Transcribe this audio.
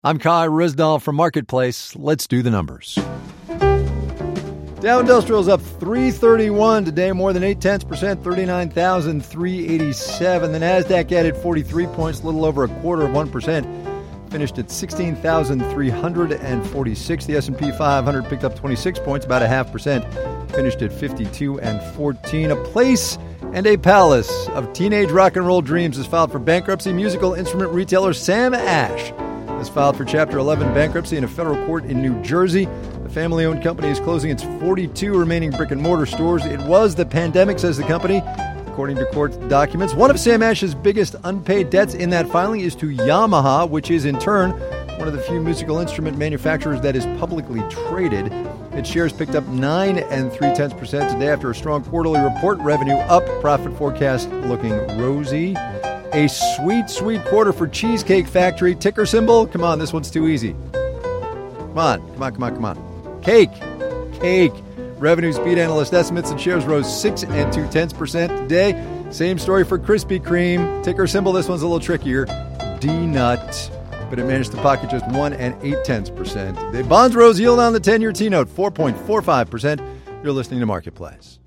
I'm Kai Risdall from Marketplace. Let's do the numbers. Dow Industrial's up 331 today, more than 0.8%, 39,387. The Nasdaq added 43 points, a little over 0.25%, finished at 16,346. The S&P 500 picked up 26 points, about 0.5%, finished at 52,14. A place and a palace of teenage rock and roll dreams has filed for bankruptcy. Musical instrument retailer Sam Ash has filed for Chapter 11 bankruptcy in a federal court in New Jersey. The family-owned company is closing its 42 remaining brick-and-mortar stores. It was the pandemic, says the company, according to court documents. One of Sam Ash's biggest unpaid debts in that filing is to Yamaha, which is in turn one of the few musical instrument manufacturers that is publicly traded. Its shares picked up 9 3/10% today after a strong quarterly report. Revenue up, profit forecast looking rosy. A sweet, sweet quarter for Cheesecake Factory. Ticker symbol? Come on, this one's too easy. Come on. Cake. Revenues beat analyst estimates and shares rose 6 2/10% today. Same story for Krispy Kreme. Ticker symbol, this one's a little trickier. D-Nut. But it managed to pocket just 1 8/10%. The bonds rose, yield on the 10-year T-note, 4.45%. You're listening to Marketplace.